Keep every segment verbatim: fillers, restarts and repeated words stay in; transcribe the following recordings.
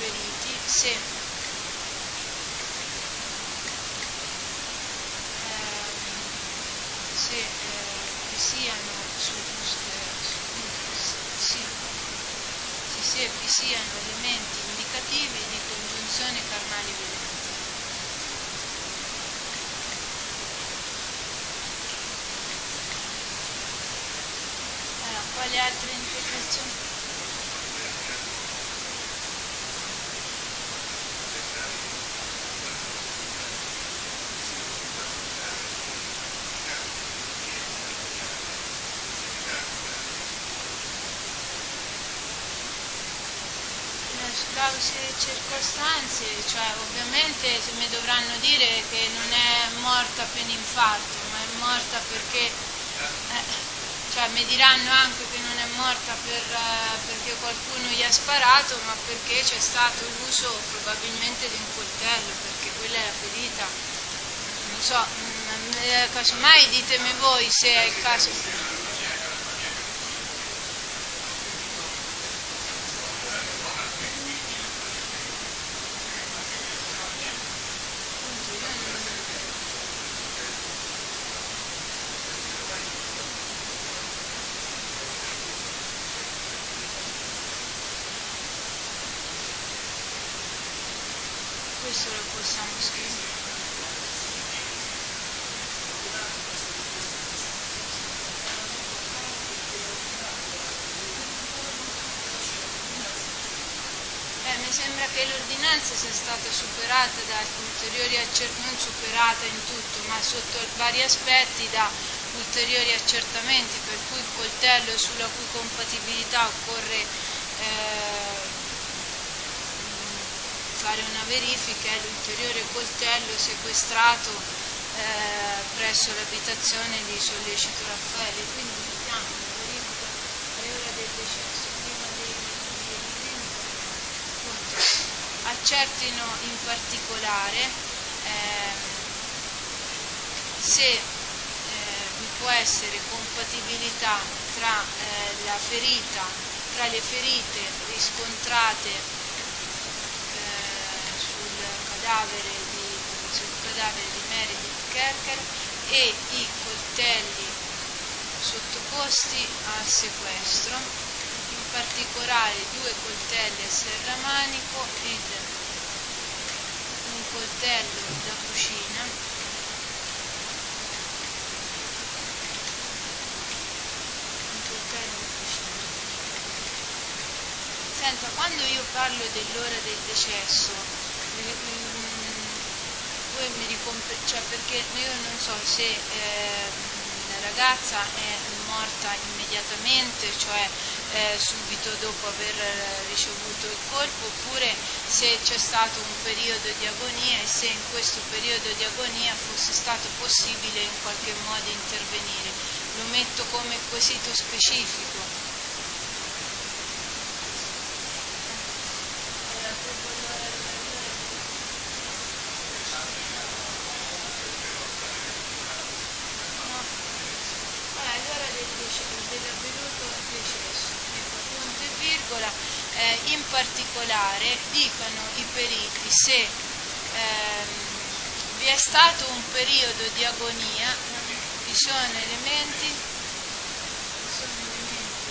periti se, ehm, se eh, vi siano su, eh, sì, sì, se vi siano elementi indicativi di congiunzione carnali evidenti. Allora, quali altre interpretazioni? Cause e circostanze, cioè ovviamente se mi dovranno dire che non è morta per infarto, ma è morta perché, eh, cioè mi diranno anche che non è morta per, eh, perché qualcuno gli ha sparato, ma perché c'è stato l'uso probabilmente di un coltello, perché quella è la ferita. Non so, mh, eh, casomai ditemi voi se è il caso. Questo lo possiamo scrivere. Eh, mi sembra che l'ordinanza sia stata superata da ulteriori accertamenti, non superata in tutto, ma sotto vari aspetti da ulteriori accertamenti, per cui il coltello sulla cui compatibilità occorre eh, fare una verifica è l'ulteriore coltello sequestrato eh, presso l'abitazione di Sollecito Raffaele, quindi mettiamo una verifica alle ore del decesso, prima dei, dei elementi, appunto, accertino in particolare ehm, se eh, vi può essere compatibilità tra eh, la ferita, tra le ferite riscontrate Cadavere di, sul cadavere di Meredith Kercher e i coltelli sottoposti a sequestro, in particolare due coltelli a serramanico ed un coltello da cucina, un coltello da cucina. Senta, quando io parlo dell'ora del decesso, voi mi ricomp- cioè perché io non so se eh, la ragazza è morta immediatamente, cioè eh, subito dopo aver ricevuto il colpo, oppure se c'è stato un periodo di agonia e se in questo periodo di agonia fosse stato possibile in qualche modo intervenire. Lo metto come quesito specifico. Dell'avvenuto decesso, ecco, punto e virgola, eh, in particolare dicano i periti se ehm, vi è stato un periodo di agonia, vi sono elementi, vi sono elementi,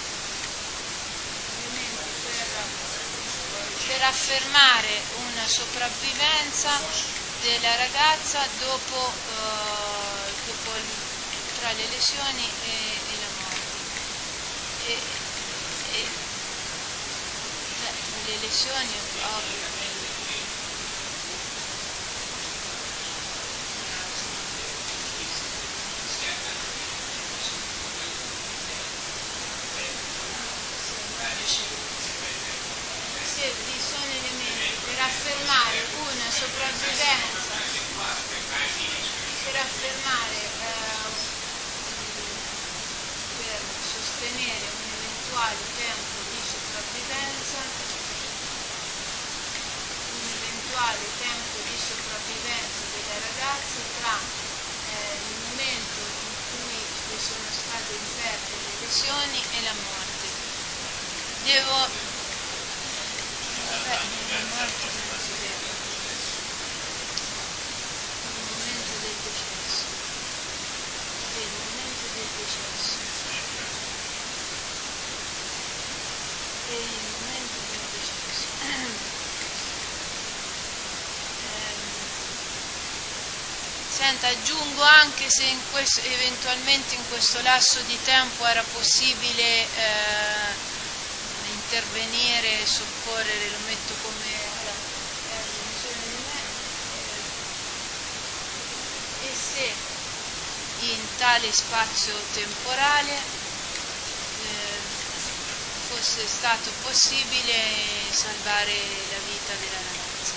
elementi per, per affermare una sopravvivenza della ragazza dopo, eh, dopo il, tra le lesioni e, e la morte. E, e, beh, tra le lesioni ovvio. Se vi sono elementi per affermare una sopravvivenza, per affermare eh, per sostenere un eventuale tempo di sopravvivenza, un eventuale tempo di sopravvivenza della ragazza tra eh, il momento in cui le sono state inferte le lesioni e la morte. Devo... Beh, la morte del desiderio, il momento del decesso, il momento del decesso e il momento del decesso. Senta, aggiungo anche se in questo, eventualmente in questo lasso di tempo era possibile eh, intervenire, soccorrere, lo metto come allora, eh, visione di me, eh, e se in tale spazio temporale eh, fosse stato possibile salvare la vita della ragazza.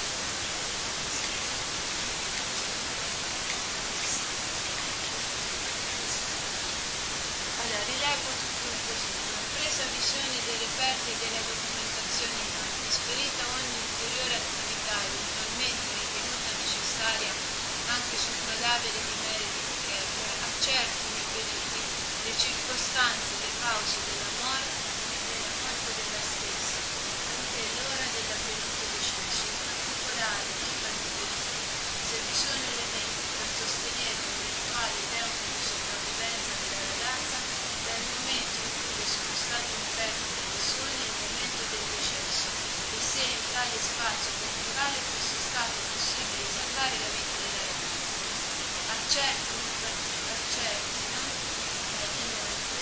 Allora, rileggo tutto il quesito. Presa visione dei reperti e della documentazione in atti, sferita ogni ulteriore attività eventualmente ritenuta necessaria anche sul cadavere di Meredith Kerber, accertino i periti le circostanze, le cause della morte e della morte della stessa, nonché l'ora dell'avvenuto decesso. In particolare, dicano i periti se vi sono elementi per sostenere un eventuale tempo di sopravvivenza della ragazza dal momento in cui le sono state inferte le lesioni al momento del decesso e se in tale spazio temporale fosse stato possibile salvare la vita della ragazza. Accertino, accertino eh, inoltre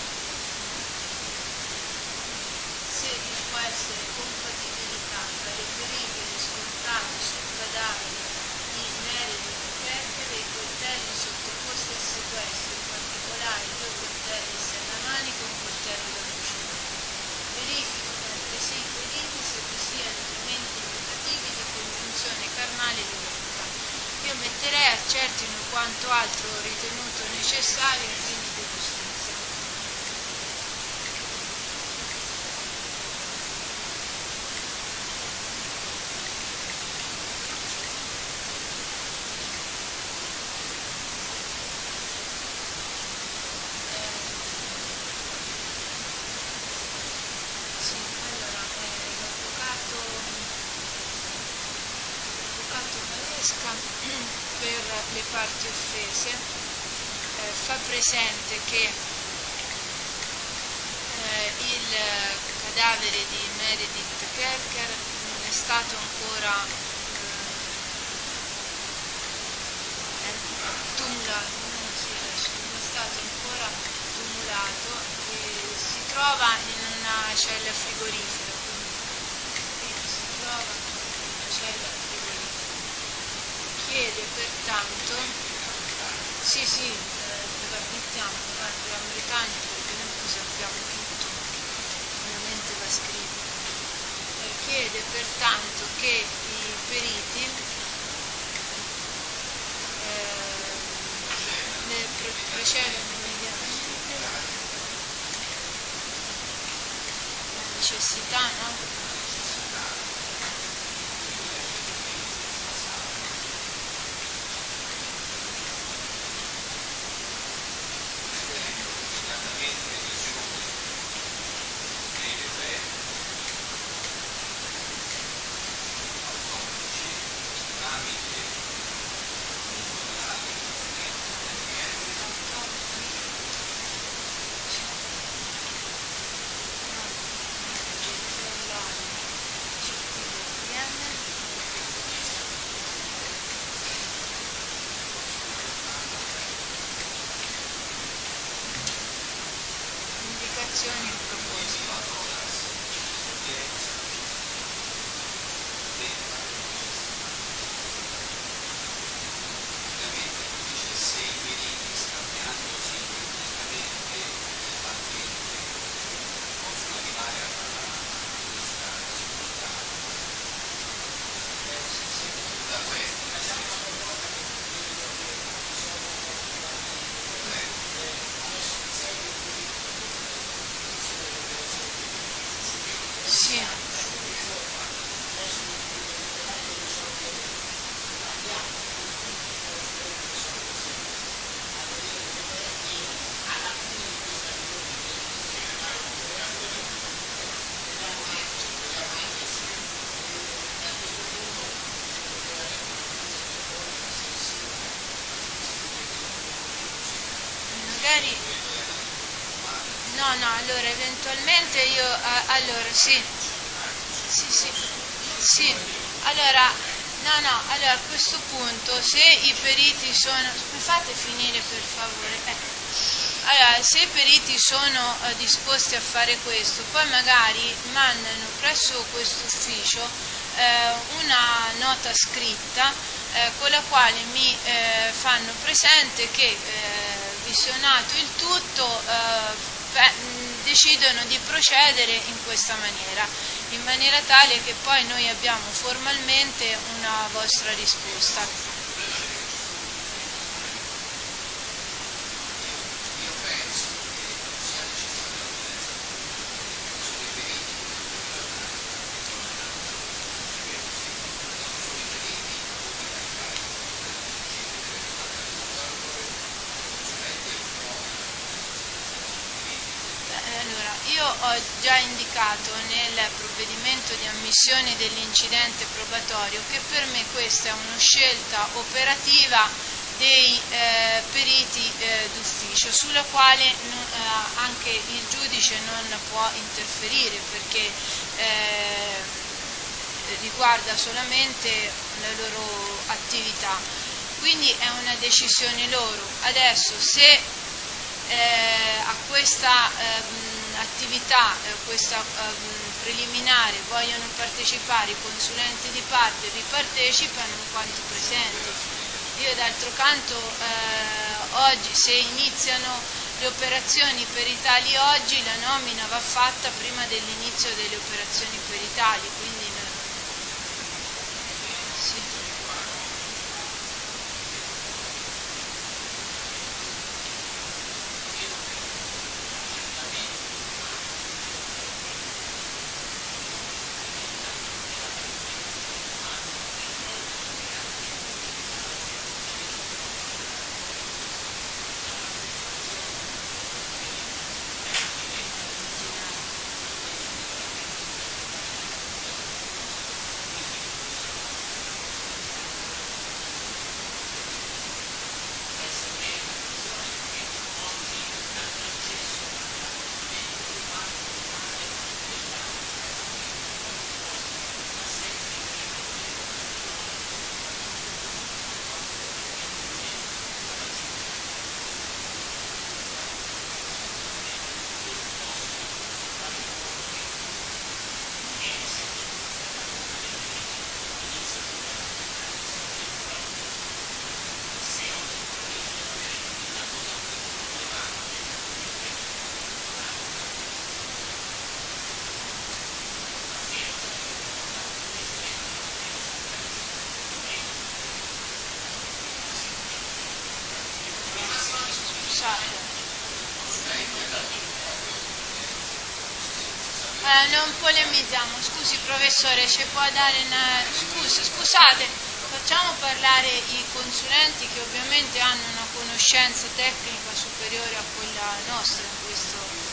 se vi può essere compatibilità tra le ferite riscontrate sul cadavere di Meredith Kerber e i coltelli sottoposti a sequestro, in particolare due coltelli a serramanico e un coltello da cucina. Verifichino altresì i periti se vi siano elementi indicativi di congiunzione carnale violenta. Io metterei accertino quanto altro ritenuto necessario ai fini di giustizia. Sì, allora, eh, l'avvocato, l'avvocato Valesca per le parti offese eh, fa presente che eh, il cadavere di Meredith Kerber non è stato ancora eh, tumulato, non, sì, adesso, non è stato ancora tumulato e si trova in una cella frigorifera, quindi qui si trova in una cella frigorifera. Chiede pertanto, sì sì, eh, mettiamo, guarda, la Britannia perché noi sappiamo tutto, ovviamente va scritto. Eh, chiede pertanto che i periti eh, ne pro- procedano immediatamente, la necessità, no? Indicazioni in proposito. ieri, no, no, allora eventualmente io, eh, allora sì, sì, sì, sì, allora, no, no, allora a questo punto se i periti sono, mi fate finire per favore, eh. Allora, se i periti sono eh, disposti a fare questo, poi magari mandano presso questo ufficio eh, una nota scritta eh, con la quale mi eh, fanno presente che eh, visionato il tutto eh, beh, mh, decidono di procedere in questa maniera, in maniera tale che poi noi abbiamo formalmente una vostra risposta. Allora, io ho già indicato nel provvedimento di ammissione dell'incidente probatorio che per me questa è una scelta operativa dei eh, periti eh, d'ufficio, sulla quale non, eh, anche il giudice non può interferire perché eh, riguarda solamente la loro attività. Quindi è una decisione loro. Adesso se Eh, a questa ehm, attività, eh, questa ehm, preliminare vogliono partecipare i consulenti di parte, vi partecipano in quanto presenti. Io d'altro canto eh, oggi se iniziano le operazioni peritali oggi la nomina va fatta prima dell'inizio delle operazioni peritali, quindi non... sì. Scusate. Eh, non polemizziamo, scusi professore, ci può dare una... Scusi, scusate, facciamo parlare i consulenti che ovviamente hanno una conoscenza tecnica superiore a quella nostra in questo...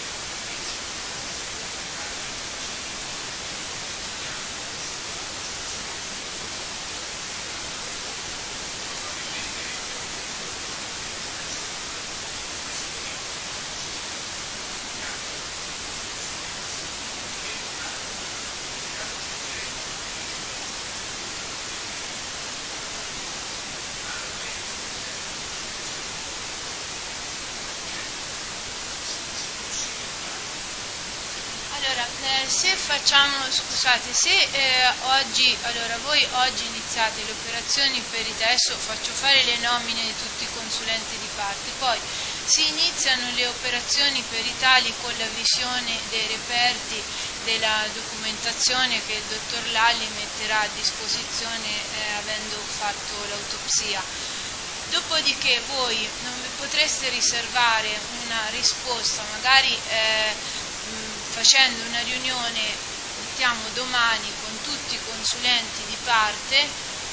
Allora, eh, se facciamo, scusate, se eh, oggi, allora voi oggi iniziate le operazioni per il adesso faccio fare le nomine di tutti i consulenti di parte, poi si iniziano le operazioni peritali con la visione dei reperti della documentazione che il dottor Lalli metterà a disposizione eh, avendo fatto l'autopsia. Dopodiché voi non vi potreste riservare una risposta, magari eh, mh, facendo una riunione, mettiamo domani, con tutti i consulenti di parte,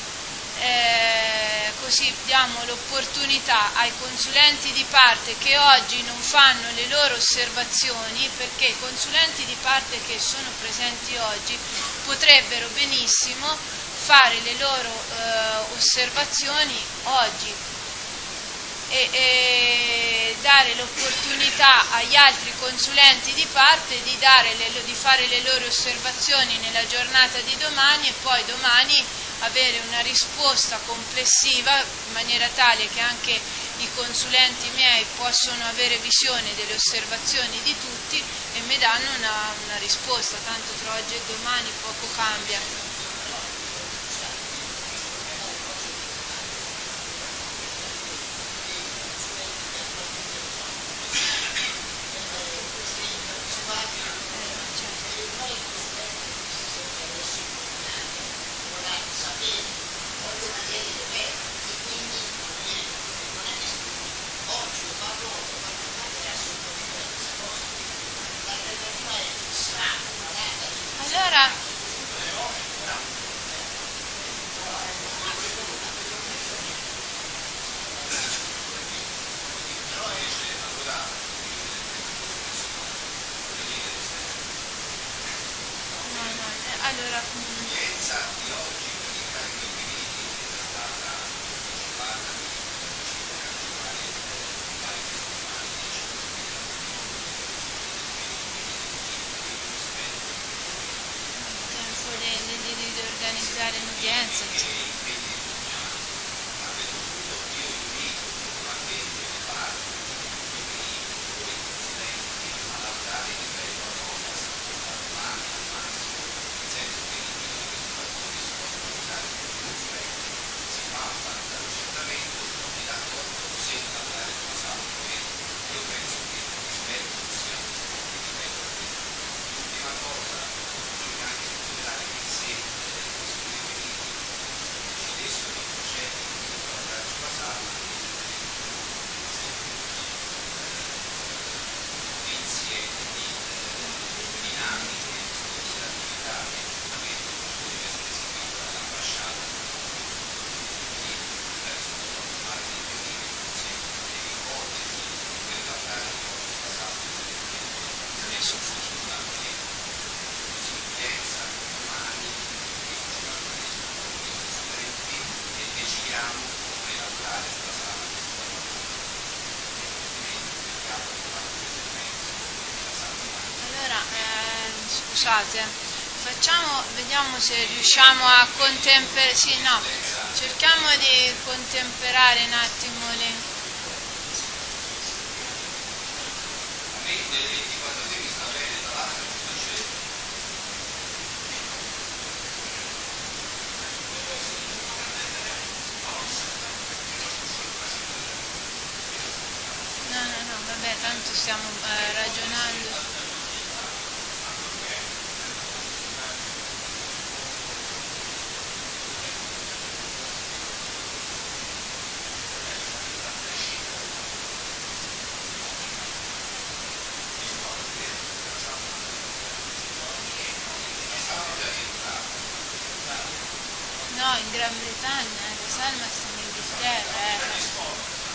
eh, così diamo l'opportunità ai consulenti di parte che oggi non fanno le loro osservazioni, perché i consulenti di parte che sono presenti oggi potrebbero benissimo fare le loro eh, osservazioni oggi e, e dare l'opportunità agli altri consulenti di parte di, dare le, di fare le loro osservazioni nella giornata di domani e poi domani avere una risposta complessiva in maniera tale che anche i consulenti miei possono avere visione delle osservazioni di tutti e mi danno una, una risposta, tanto tra oggi e domani poco cambia. Allora, no, no, eh, allora, mm, tempo di, di, di- di organizzare l'udienza, insomma. Allora, ehm, scusate, facciamo, vediamo se riusciamo a contemperare, sì, no, cerchiamo di contemperare un attimo le... No, no, no, vabbè, tanto stiamo eh, ragionando. No, in Gran Bretagna, eh, la salma sta in Inghilterra, eh.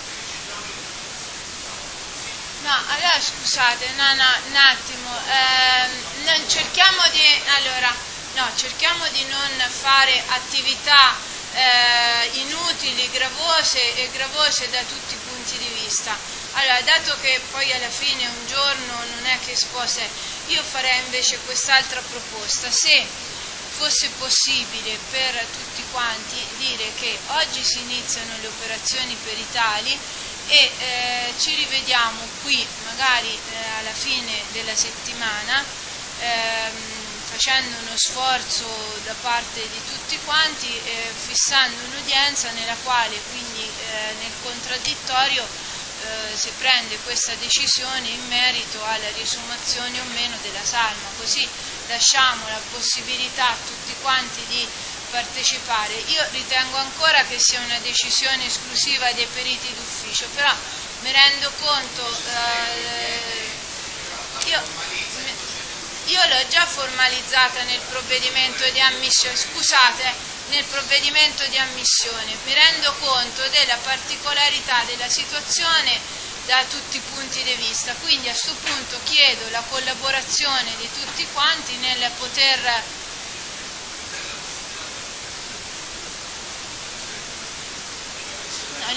No, allora scusate, no, no, un attimo, ehm, non cerchiamo di, allora, no, cerchiamo di non fare attività eh, inutili, gravose e gravose da tutti i punti di vista. Allora, dato che poi alla fine un giorno non è che sposa, io farei invece quest'altra proposta. Se fosse possibile per tutti quanti dire che oggi si iniziano le operazioni peritali e eh, ci rivediamo qui magari eh, alla fine della settimana ehm, facendo uno sforzo da parte di tutti quanti, eh, fissando un'udienza nella quale quindi eh, nel contraddittorio eh, si prende questa decisione in merito alla riesumazione o meno della salma, così lasciamo la possibilità a tutti quanti di partecipare. Io ritengo ancora che sia una decisione esclusiva dei periti d'ufficio, però mi rendo conto, eh, io, io l'ho già formalizzata nel provvedimento di ammissione, scusate, nel provvedimento di ammissione, mi rendo conto della particolarità della situazione da tutti i punti di vista, quindi a questo punto chiedo la collaborazione di tutti quanti nel poter... No,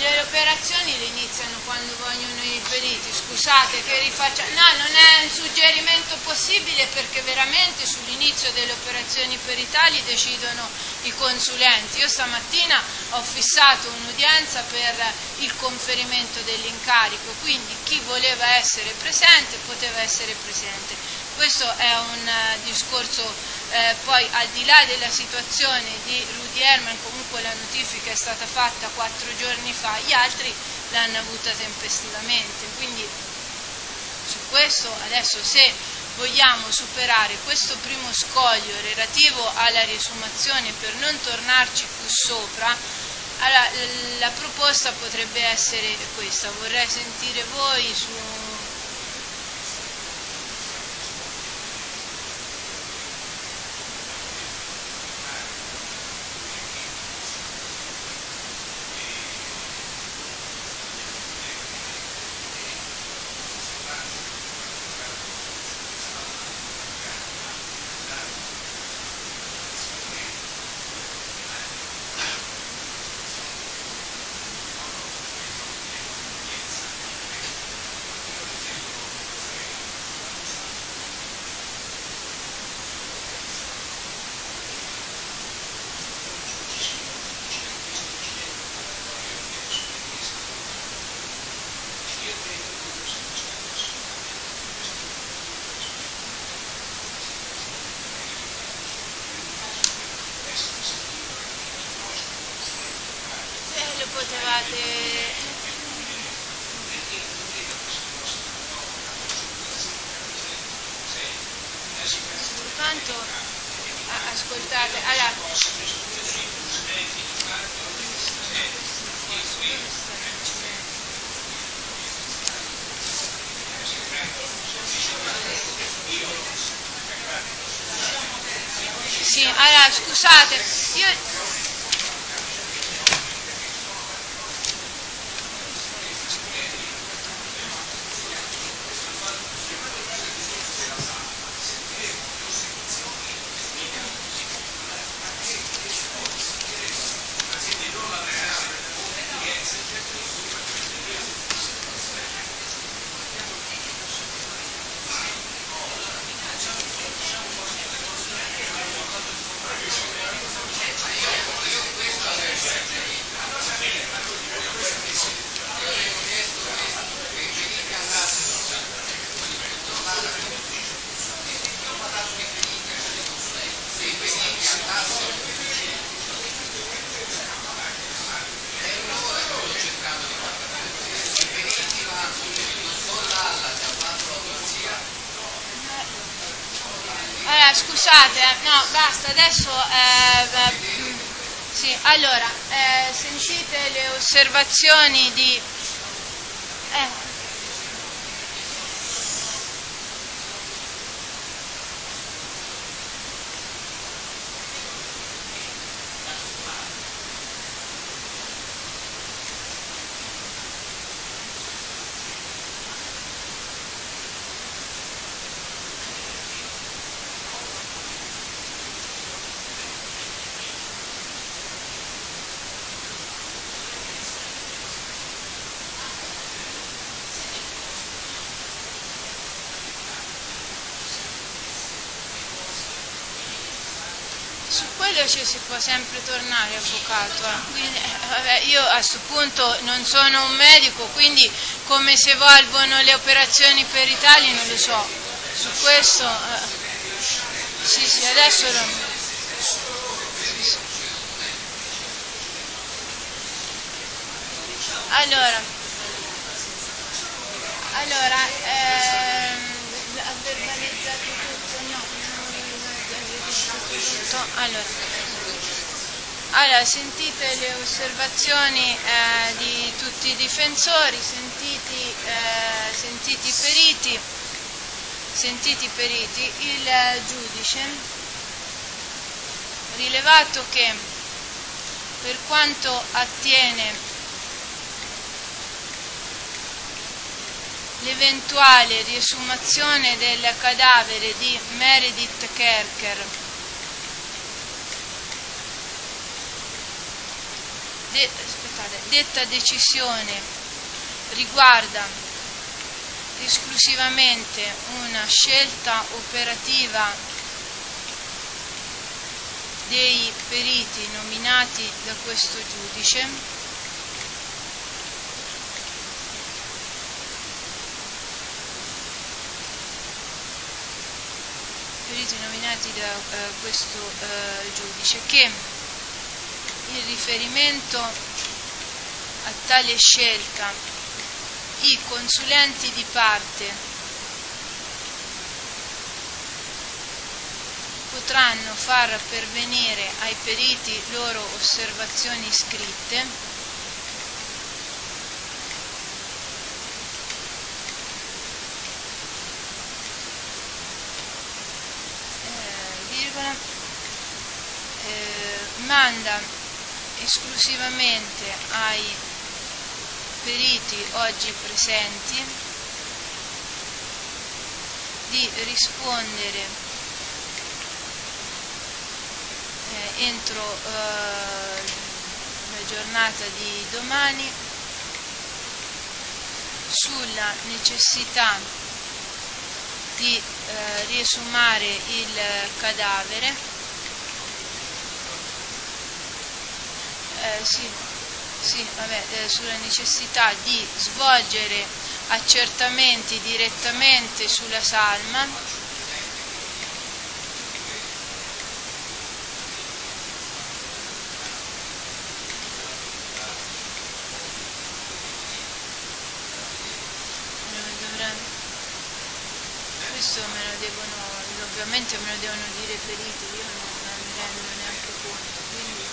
le operazioni le iniziano quando vogliono i periti, scusate che rifaccia, no, non è un suggerimento possibile perché veramente sull'inizio delle operazioni peritali decidono i consulenti. Io stamattina ho fissato un'udienza per il conferimento dell'incarico, quindi chi voleva essere presente poteva essere presente. Questo è un uh, discorso eh, poi al di là della situazione di Rudy Herman, comunque la notifica è stata fatta quattro giorni fa, gli altri l'hanno avuta tempestivamente, quindi su questo adesso se vogliamo superare questo primo scoglio relativo alla riesumazione per non tornarci più sopra, allora, la proposta potrebbe essere questa. Vorrei sentire voi su... Se lo potevate... Tanto ascoltate, allora, sì, allora scusate, io Allora, scusate, no, basta, adesso, eh, eh, sì, allora, eh, sentite le osservazioni di... Eh. Su quello ci si può sempre tornare, avvocato. Eh. Quindi, eh, vabbè, io a questo punto non sono un medico, quindi come si evolvono le operazioni peritali non lo so. Su questo, eh, sì, sì, adesso lo... Sì, sì. Allora, allora, ehm, ha verbalizzato tutto? No, non ha registrato tutto. Allora, allora, sentite le osservazioni eh, di tutti i difensori, sentiti, eh, sentiti i periti, sentiti i periti, il eh, giudice, rilevato che per quanto attiene l'eventuale riesumazione del cadavere di Meredith Kercher, de, aspettate, Detta decisione riguarda esclusivamente una scelta operativa dei periti nominati da questo giudice, periti nominati da eh, questo eh, giudice, che in riferimento a tale scelta i consulenti di parte potranno far pervenire ai periti loro osservazioni scritte, eh, virgola, eh, manda esclusivamente ai periti oggi presenti di rispondere eh, entro eh, la giornata di domani sulla necessità di eh, riesumare il cadavere, eh, sì, sì, vabbè, eh, sulla necessità di svolgere accertamenti direttamente sulla salma, questo me lo devono, ovviamente me lo devono dire i periti, io non, non mi rendo neanche conto, quindi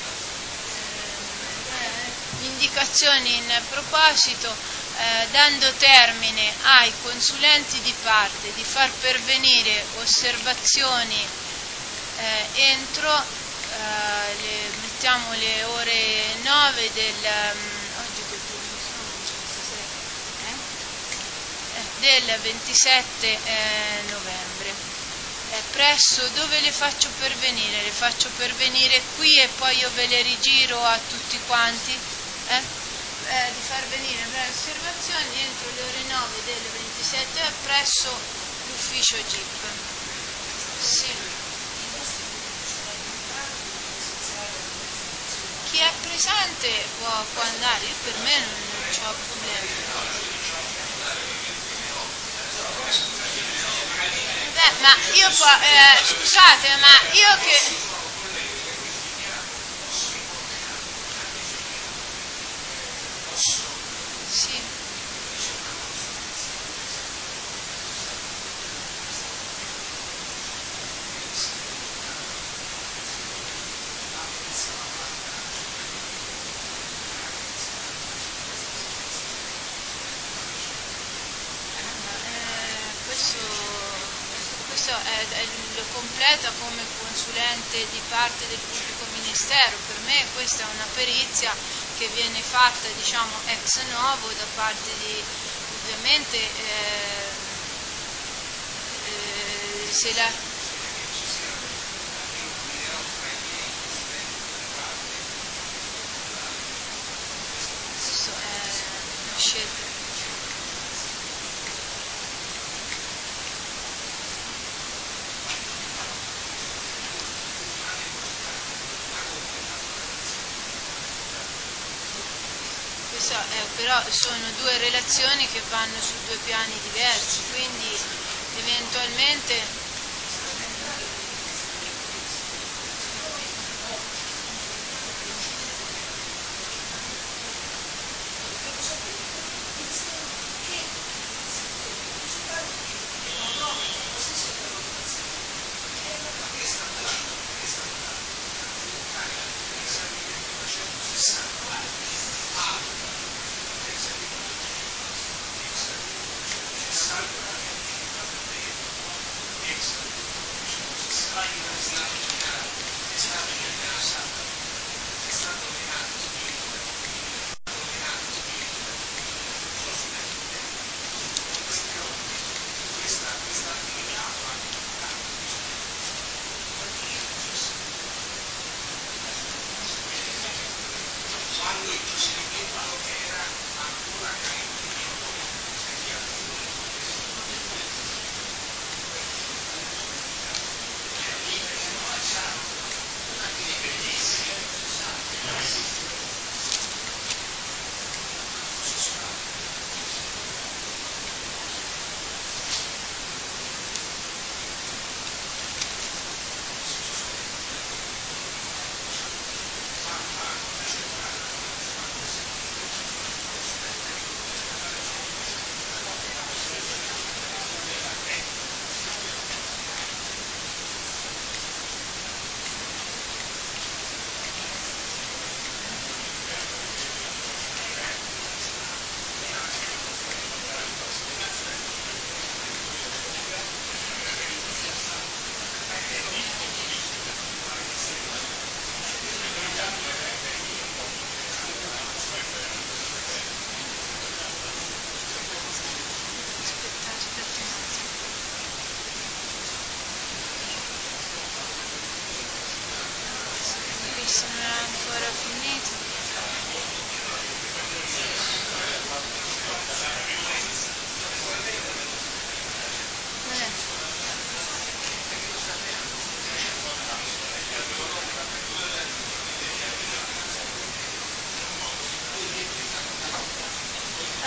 eh, indicazioni in proposito, eh, dando termine ai consulenti di parte di far pervenire osservazioni eh, entro eh, le, mettiamo le ore nove del um, oggi che giorno sono? Del ventisette eh, novembre, eh, presso dove le faccio pervenire? Le faccio pervenire qui e poi io ve le rigiro a tutti quanti, eh? Eh, di far venire le osservazioni entro le ore nove del ventisette presso l'ufficio G I P. Sì. Chi è presente può, può andare, io per me non, non c'ho problemi. Beh, ma io po- eh, scusate, ma io che... Sì. Eh, questo... Questo è, è, lo completa come consulente di parte del pubblico ministero. Per me questa è una perizia che viene fatta, diciamo, ex novo da parte di, ovviamente, eh, eh, se la... Questo è una scelta. Questo è, però sono due relazioni che vanno su due piani diversi, quindi eventualmente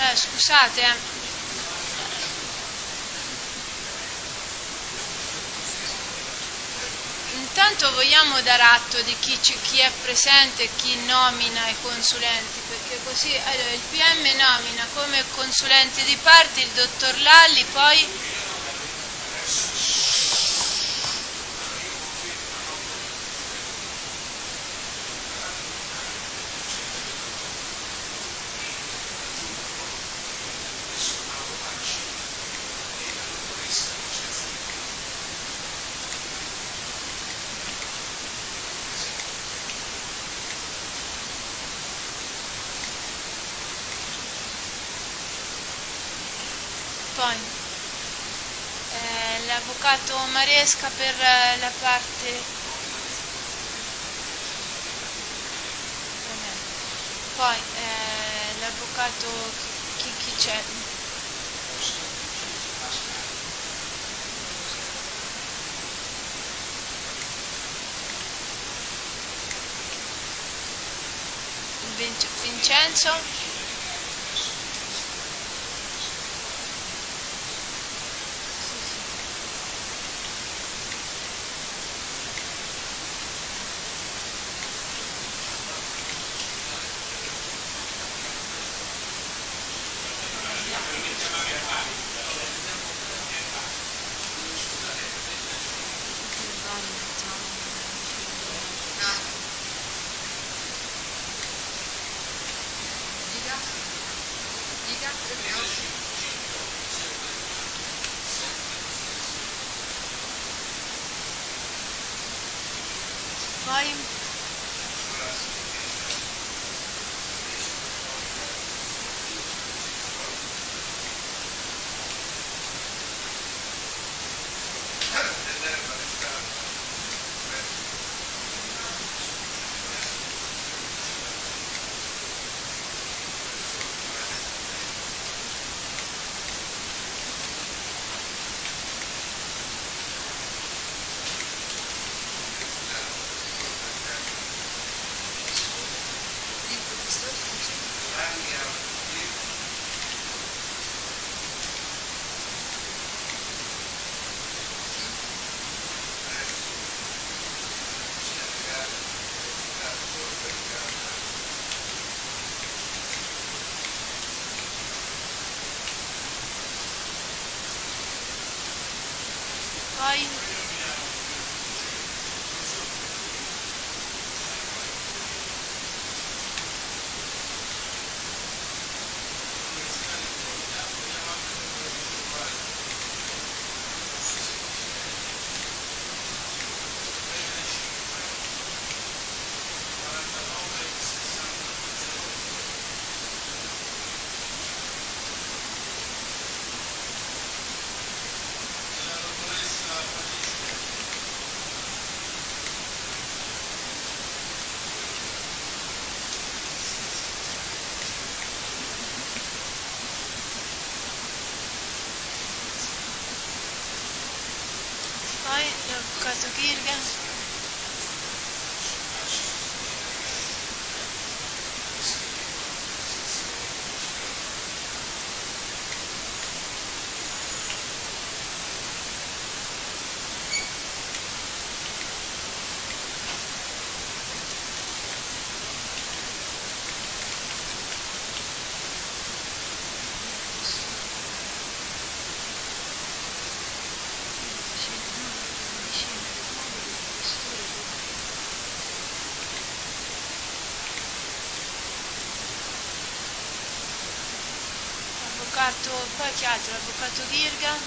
Eh, scusate, eh. Intanto vogliamo dar atto di chi, ci, chi è presente e chi nomina i consulenti, perché così allora, il P M nomina come consulenti di parte il dottor Lalli, poi poi eh, l'avvocato Maresca per eh, la parte vabbè. Poi eh, l'avvocato chi, chi c'è? Vinc- Vincenzo? Poi poi poi l'avvocato Kirga. Avvocato, poi chi altro? L'avvocato Kirga.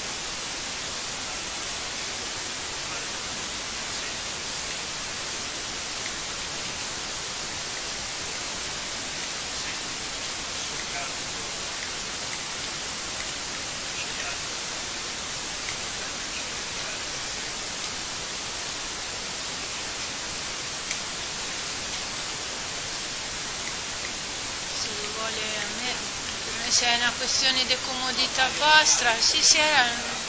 Se lo vuole a me, per me se è una questione di comodità vostra, sì, sì, era...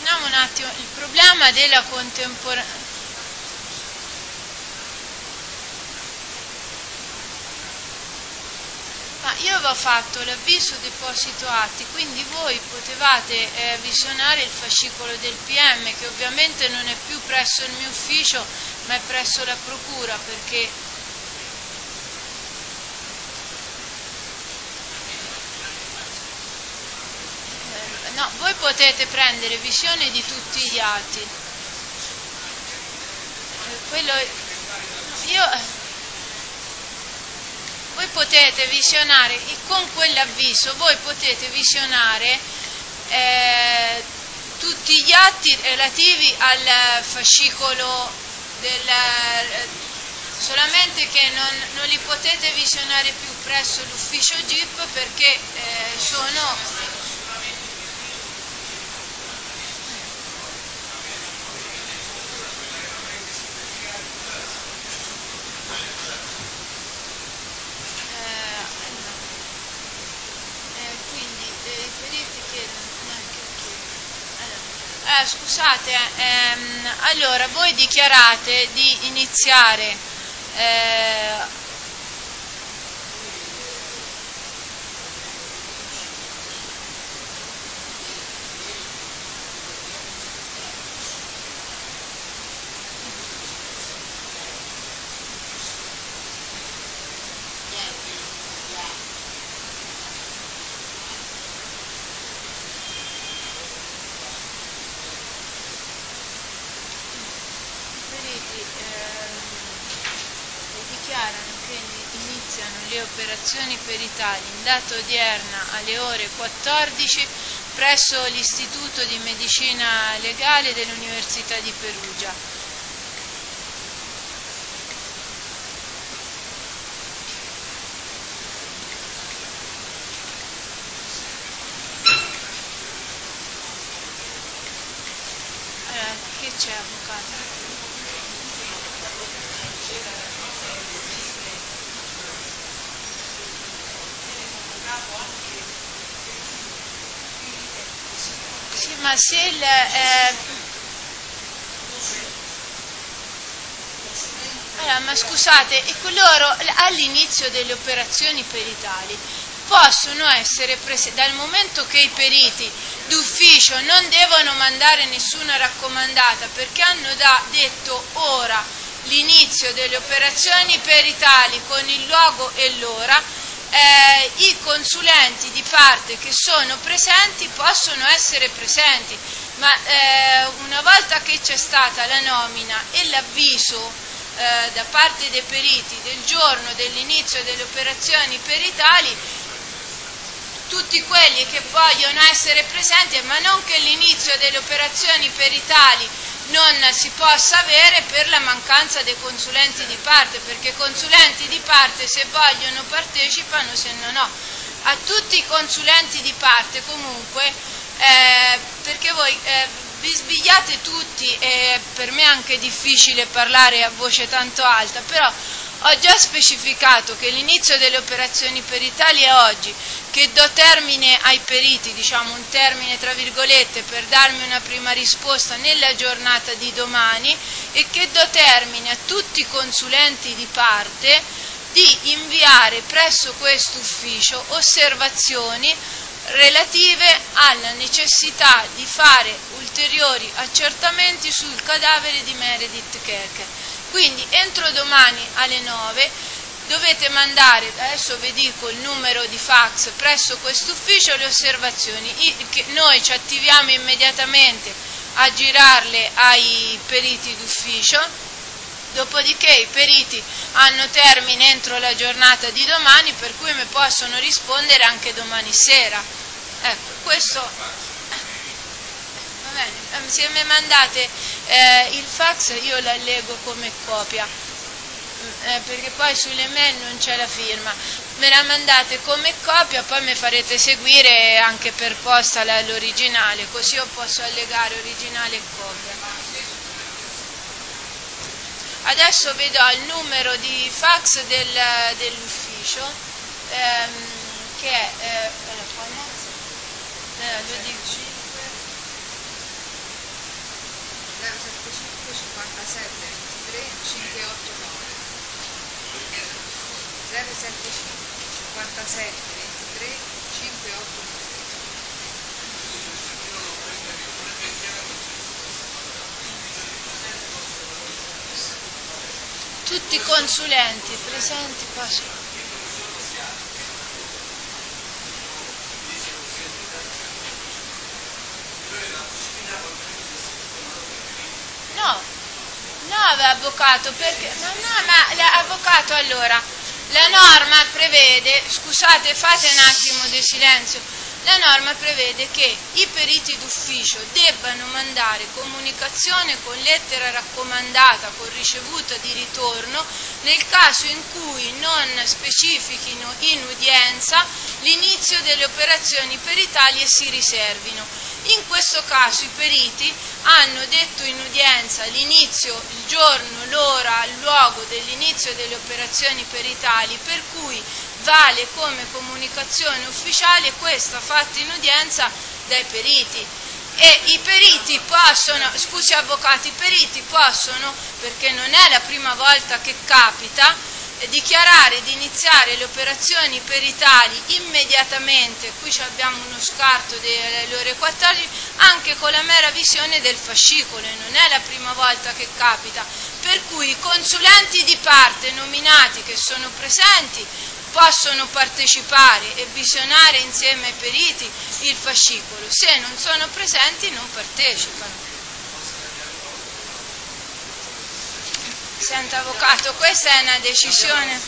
ragioniamo un attimo il problema della contemporaneità. Ma io avevo fatto l'avviso deposito atti, quindi voi potevate eh, visionare il fascicolo del P M, che ovviamente non è più presso il mio ufficio, ma è presso la procura, perché eh, no, voi potete prendere visione di tutti gli atti. Eh, quello io voi potete visionare, con quell'avviso voi potete visionare eh, tutti gli atti relativi al fascicolo del, solamente che non, non li potete visionare più presso l'ufficio G I P perché eh, sono... Eh, scusate, ehm, allora voi dichiarate di iniziare eh, dichiarano che iniziano le operazioni peritali in data odierna alle ore quattordici presso l'Istituto di Medicina Legale dell'Università di Perugia. Allora, che c'è, avvocato? Sì, ma se il... Eh... Allora, ma scusate, e loro all'inizio delle operazioni peritali possono essere prese, dal momento che i periti d'ufficio non devono mandare nessuna raccomandata perché hanno da, detto ora l'inizio delle operazioni peritali con il luogo e l'ora, eh, i consulenti di parte che sono presenti possono essere presenti, ma eh, una volta che c'è stata la nomina e l'avviso eh, da parte dei periti del giorno dell'inizio delle operazioni peritali, tutti quelli che vogliono essere presenti, ma non che l'inizio delle operazioni peritali non si possa avere per la mancanza dei consulenti di parte, perché i consulenti di parte se vogliono partecipano, se no no. A tutti i consulenti di parte comunque, eh, perché voi eh, vi sbigliate tutti e per me è anche difficile parlare a voce tanto alta, però ho già specificato che l'inizio delle operazioni peritali è oggi, che do termine ai periti, diciamo un termine tra virgolette, per darmi una prima risposta nella giornata di domani e che do termine a tutti i consulenti di parte di inviare presso questo ufficio osservazioni relative alla necessità di fare ulteriori accertamenti sul cadavere di Meredith Kercher. Quindi entro domani alle nove dovete mandare, adesso vi dico il numero di fax presso questo ufficio, le osservazioni. Noi ci attiviamo immediatamente a girarle ai periti d'ufficio, dopodiché i periti hanno termine entro la giornata di domani, per cui mi possono rispondere anche domani sera. Ecco, questo... Va bene, se mi mandate eh, il fax io la leggo come copia, eh, perché poi sulle mail non c'è la firma. Me la mandate come copia, poi mi farete seguire anche per posta la, l'originale, così io posso allegare originale e copia. Adesso vi do il numero di fax del, dell'ufficio, ehm, che è... Eh, eh, lo dico. cinquantasette ventitré cinquecentoottantanove zero sette cinque cinquantasette ventitré cinquecentoottantanove. Tutti i consulenti presenti qua su. No, no, avvocato, perché no, no, ma l'avvocato, allora, la norma prevede, scusate, fate un attimo di silenzio. La norma prevede che i periti d'ufficio debbano mandare comunicazione con lettera raccomandata con ricevuta di ritorno nel caso in cui non specifichino in udienza l'inizio delle operazioni peritali e si riservino. In questo caso i periti hanno detto in udienza l'inizio, il giorno, l'ora, il luogo dell'inizio delle operazioni peritali, per cui vale come comunicazione ufficiale questa fatta in udienza dai periti. E i periti possono, scusi avvocati, i periti possono, perché non è la prima volta che capita, dichiarare di iniziare le operazioni peritali immediatamente, qui abbiamo uno scarto delle ore quattordici, anche con la mera visione del fascicolo, e non è la prima volta che capita, per cui i consulenti di parte nominati che sono presenti possono partecipare e visionare insieme ai periti il fascicolo, se non sono presenti non partecipano. Senta avvocato, questa è una decisione.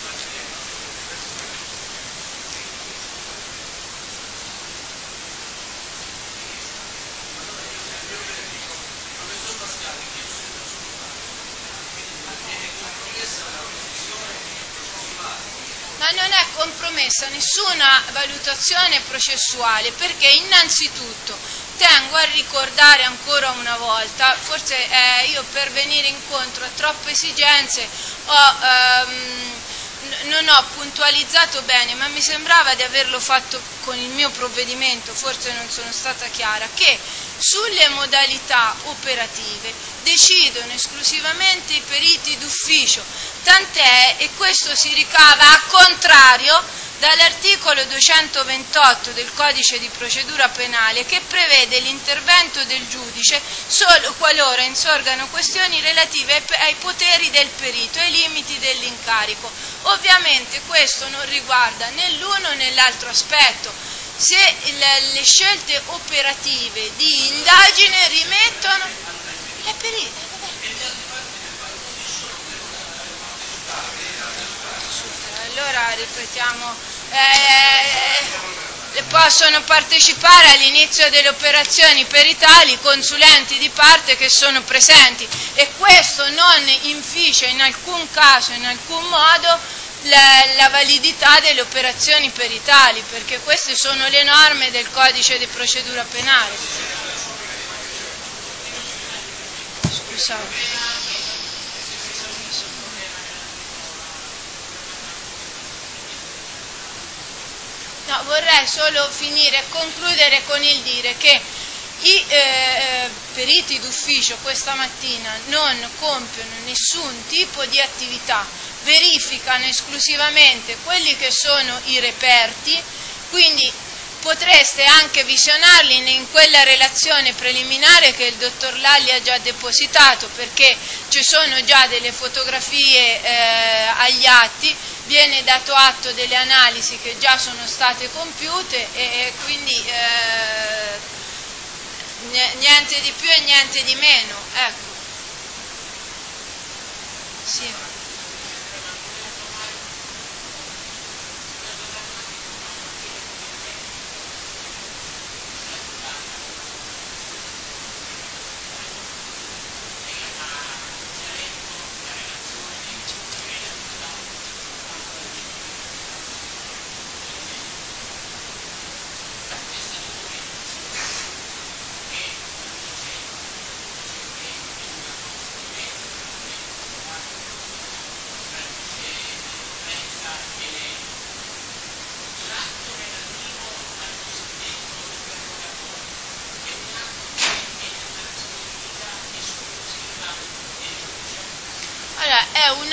Ma non è compromessa nessuna valutazione processuale, perché innanzitutto tengo a ricordare ancora una volta, forse eh, io per venire incontro a troppe esigenze ho, ehm, n- non ho puntualizzato bene, ma mi sembrava di averlo fatto con il mio provvedimento, forse non sono stata chiara, che sulle modalità operative decidono esclusivamente i periti d'ufficio, tant'è, e questo si ricava a contrario dall'articolo duecentoventotto del Codice di procedura penale, che prevede l'intervento del giudice solo qualora insorgano questioni relative ai, ai poteri del perito e ai limiti dell'incarico. Ovviamente questo non riguarda né l'uno né l'altro aspetto. Se le, le scelte operative di indagine rimettono le perite. Allora ripetiamo, eh, possono partecipare all'inizio delle operazioni peritali consulenti di parte che sono presenti, e questo non inficia in alcun caso, in alcun modo la, la validità delle operazioni peritali, perché queste sono le norme del Codice di procedura penale. Scusate. No, vorrei solo finire e concludere con il dire che i eh, periti d'ufficio questa mattina non compiono nessun tipo di attività, verificano esclusivamente quelli che sono i reperti, quindi potreste anche visionarli in quella relazione preliminare che il dottor Lalli ha già depositato, perché ci sono già delle fotografie eh, agli atti, viene dato atto delle analisi che già sono state compiute e, e quindi eh, niente di più e niente di meno. Ecco. Sì.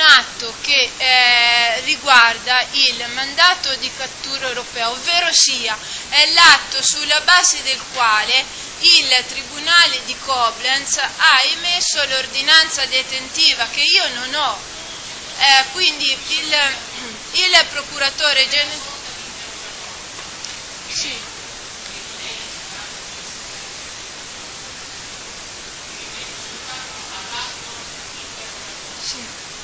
atto che eh, riguarda il mandato di cattura europeo, ovvero sia è l'atto sulla base del quale il Tribunale di Koblenz ha emesso l'ordinanza detentiva che io non ho. Eh, quindi il, il procuratore generale... Sì. Sì.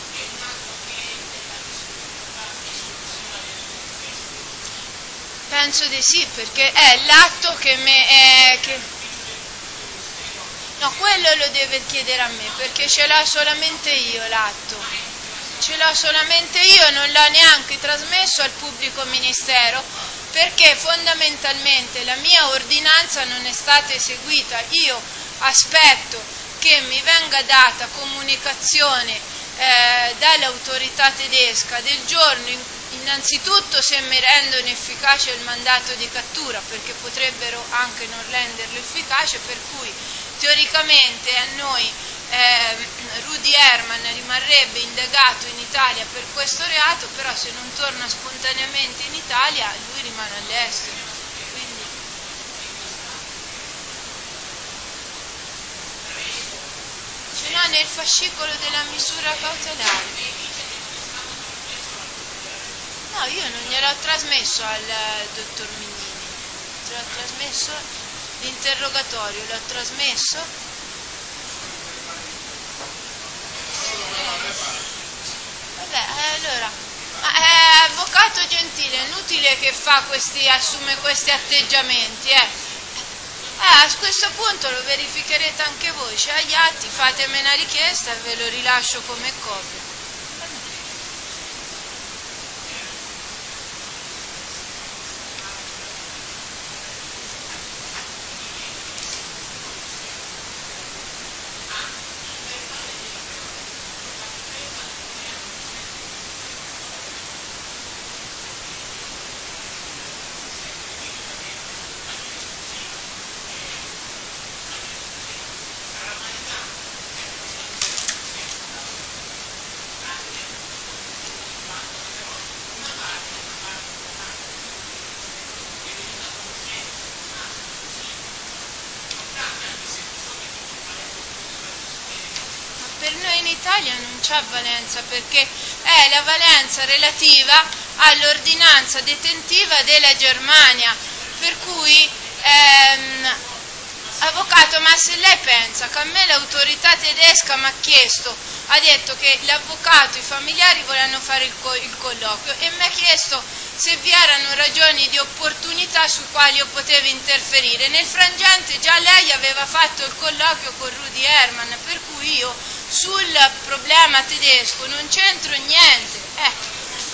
Penso di sì, perché è l'atto che me... È, che... No, quello lo deve chiedere a me, perché ce l'ho solamente io l'atto. Ce l'ho solamente io, non l'ho neanche trasmesso al pubblico ministero, perché fondamentalmente la mia ordinanza non è stata eseguita. Io aspetto che mi venga data comunicazione eh, dall'autorità tedesca del giorno in innanzitutto se mi rendono efficace il mandato di cattura, perché potrebbero anche non renderlo efficace, per cui teoricamente a noi eh, Rudy Herman rimarrebbe indagato in Italia per questo reato, però se non torna spontaneamente in Italia lui rimane all'estero. Quindi... ce l'ha nel fascicolo della misura cautelare. No, io non gliel'ho trasmesso al eh, dottor Mignini, gliel'ho trasmesso l'interrogatorio, l'ho trasmesso. Vabbè, eh, allora, eh, avvocato Gentile, è inutile che fa questi, assume questi atteggiamenti, eh. Eh, a questo punto lo verificherete anche voi, c'è agli atti, fatemi una richiesta e ve lo rilascio come copia. Per noi in Italia non c'è valenza, perché è la valenza relativa all'ordinanza detentiva della Germania, per cui ehm, avvocato, ma se lei pensa che a me l'autorità tedesca mi ha chiesto, ha detto che l'avvocato, i familiari volevano fare il, co- il colloquio e mi ha chiesto se vi erano ragioni di opportunità su quali io potevo interferire. Nel frangente già lei aveva fatto il colloquio con Rudy Herman, per cui io sul problema tedesco non c'entro niente. Eh.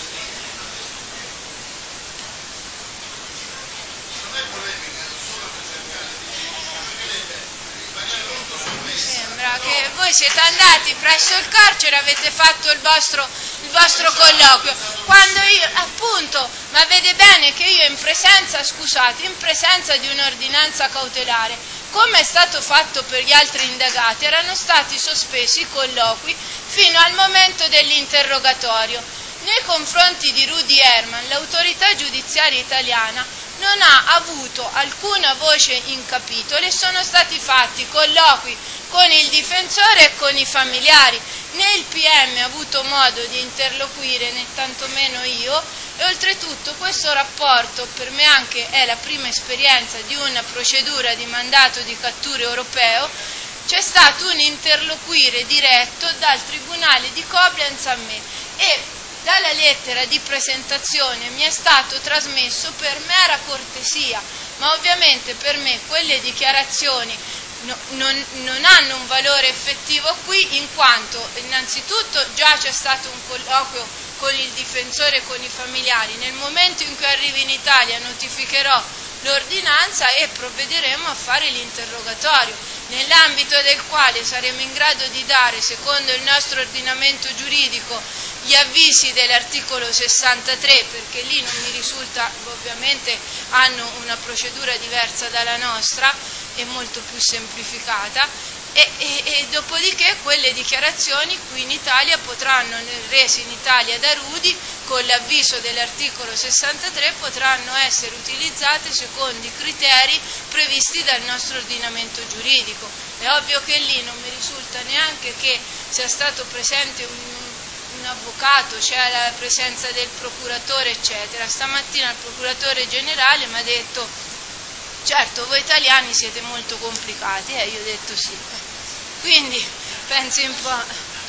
Sembra che voi siete andati presso il carcere, avete fatto il vostro, il vostro colloquio, quando io, appunto, ma vede bene che io in presenza, scusate, in presenza di un'ordinanza cautelare, come è stato fatto per gli altri indagati, erano stati sospesi i colloqui fino al momento dell'interrogatorio. Nei confronti di Rudy Herman, l'autorità giudiziaria italiana non ha avuto alcuna voce in capitolo e sono stati fatti colloqui con il difensore e con i familiari. Né il P M ha avuto modo di interloquire, né tantomeno io, e oltretutto questo rapporto per me anche è la prima esperienza di una procedura di mandato di cattura europeo. C'è stato un interloquire diretto dal Tribunale di Koblenz a me e dalla lettera di presentazione mi è stato trasmesso per mera cortesia, ma ovviamente per me quelle dichiarazioni no, non, non hanno un valore effettivo qui, in quanto innanzitutto già c'è stato un colloquio con il difensore e con i familiari. Nel momento in cui arrivi in Italia notificherò l'ordinanza e provvederemo a fare l'interrogatorio, nell'ambito del quale saremo in grado di dare, secondo il nostro ordinamento giuridico, gli avvisi dell'articolo sessantatré, perché lì non mi risulta, ovviamente hanno una procedura diversa dalla nostra e molto più semplificata, E, e, e dopodiché quelle dichiarazioni qui in Italia potranno, rese in Italia da Rudy, con l'avviso dell'articolo sessantatré, potranno essere utilizzate secondo i criteri previsti dal nostro ordinamento giuridico. È ovvio che lì non mi risulta neanche che sia stato presente un, un avvocato, c'è la presenza del procuratore, eccetera. Stamattina il procuratore generale mi ha detto: certo, voi italiani siete molto complicati, eh, io ho detto sì. Quindi, pensi un po'.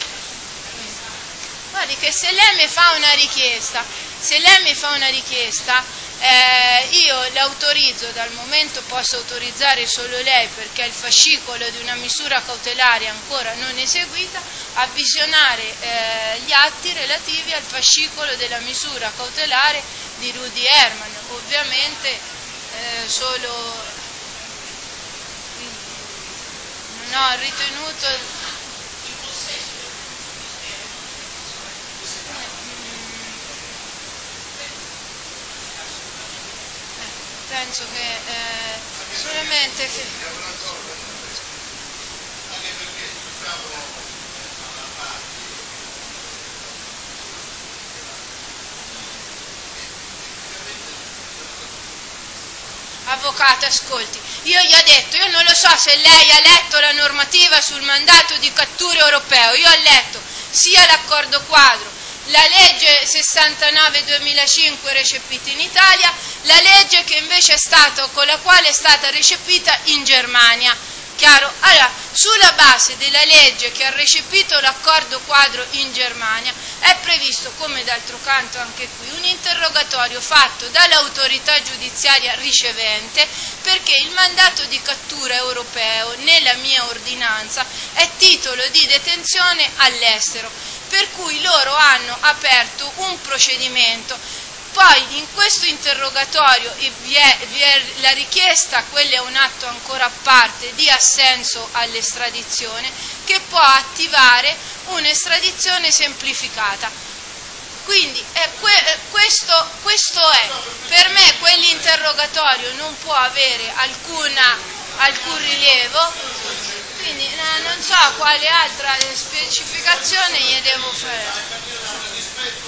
Guardi che se lei mi fa una richiesta, se lei mi fa una richiesta, eh, io l'autorizzo, dal momento posso autorizzare solo lei perché il fascicolo di una misura cautelare ancora non eseguita, a visionare eh, gli atti relativi al fascicolo della misura cautelare di Rudy Herman. Ovviamente eh, solo non ho ritenuto. Penso che eh, solamente che avvocato, ascolti, io gli ho detto, io non lo so se lei ha letto la normativa sul mandato di cattura europeo, io ho letto sia l'accordo quadro, la legge sessantanove duemilacinque recepita in Italia, la legge che invece è stata, con la quale è stata recepita in Germania. Chiaro? Allora, sulla base della legge che ha recepito l'accordo quadro in Germania, è previsto, come d'altro canto anche qui, un interrogatorio fatto dall'autorità giudiziaria ricevente, perché il mandato di cattura europeo nella mia ordinanza è titolo di detenzione all'estero, per cui loro hanno aperto un procedimento. Poi in questo interrogatorio vi è, vi è la richiesta, quello è un atto ancora a parte, di assenso all'estradizione, che può attivare un'estradizione semplificata. Quindi eh, que, questo, questo è, per me quell'interrogatorio non può avere alcuna, alcun rilievo, quindi eh, non so quale altra specificazione gli devo fare.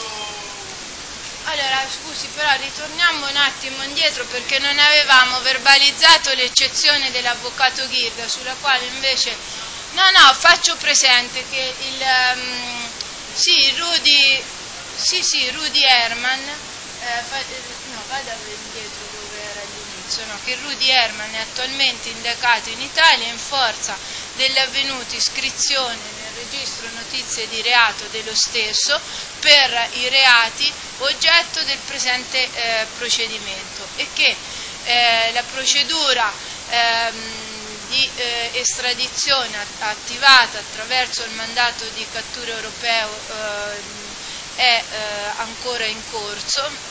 Allora, scusi, però ritorniamo un attimo indietro perché non avevamo verbalizzato l'eccezione dell'avvocato Ghirda, sulla quale invece... No, no, faccio presente che il... Um, sì, Rudy... Sì, sì, Rudy Herman... Eh, fa, eh, no, vada indietro dove era all'inizio, no, che Rudy Herman è attualmente indagato in Italia in forza dell'avvenuta iscrizione nel registro notizie di reato dello stesso per i reati oggetto del presente eh, procedimento, e che eh, la procedura ehm, di eh, estradizione attivata attraverso il mandato di cattura europeo eh, è eh, ancora in corso,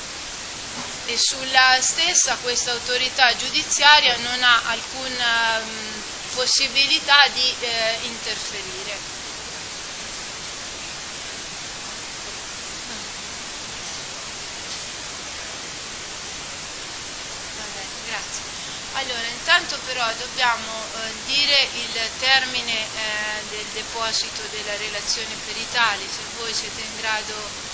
e sulla stessa questa autorità giudiziaria non ha alcuna um, possibilità di eh, interferire. Va bene, grazie. Allora, intanto però dobbiamo eh, dire il termine eh, del deposito della relazione peritale, se voi siete in grado...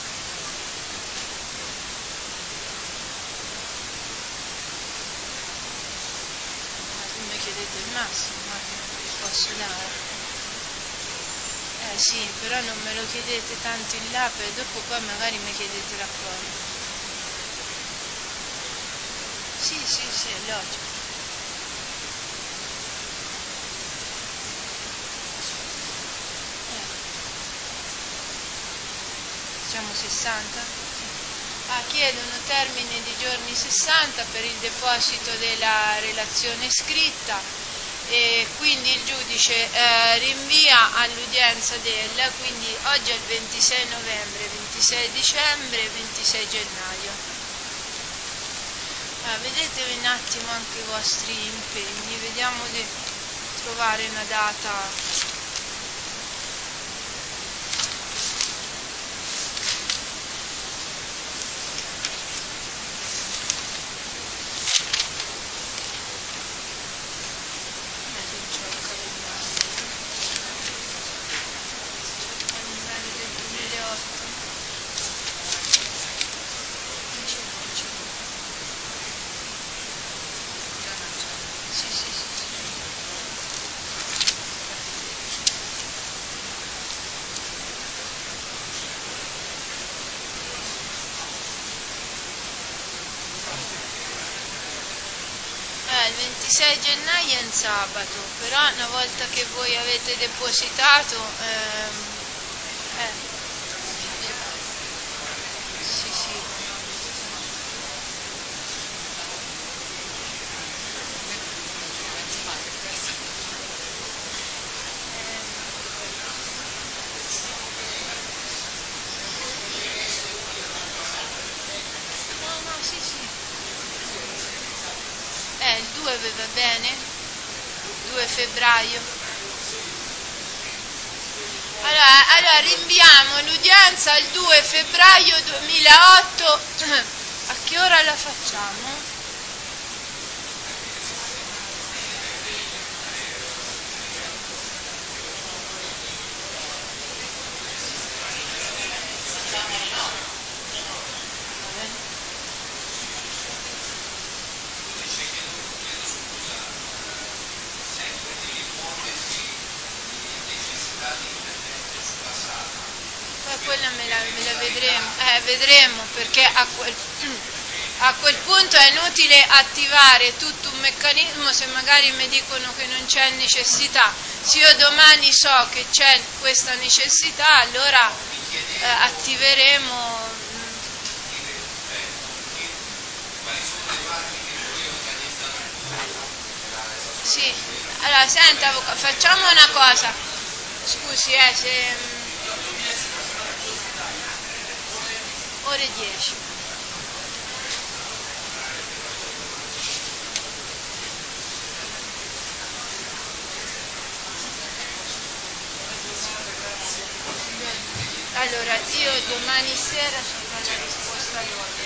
Mi chiedete il massimo, ma non vi posso dare. Eh sì, però non me lo chiedete tanto in là, per dopo poi magari mi chiedete la prova. Sì, sì, sì, è logico. Eh. Siamo sessanta? Sì. Ah, chiedono termine di giorni sessanta per il deposito della relazione scritta, e quindi il giudice eh, rinvia all'udienza del, quindi oggi è il ventisei novembre, ventisei dicembre, ventisei gennaio. Ah, vedetevi un attimo anche i vostri impegni, vediamo di trovare una data. il ventisei gennaio è un sabato, però una volta che voi avete depositato, ehm, eh, sì, sì. No, no, sì, sì. Eh, il due va bene? due febbraio. Allora, allora rinviamo l'udienza al due febbraio duemilaotto. A che ora la facciamo? Va bene. Poi quella me la, me la vedremo, eh, vedremo perché a quel, a quel punto è inutile attivare tutto un meccanismo se magari mi dicono che non c'è necessità. Se io domani so che c'è questa necessità, allora eh, attiveremo. mm, Sì, allora senta, avvoca- facciamo una cosa. Scusi, eh, se mm, ore dieci. Allora, io domani sera ci do la risposta loro.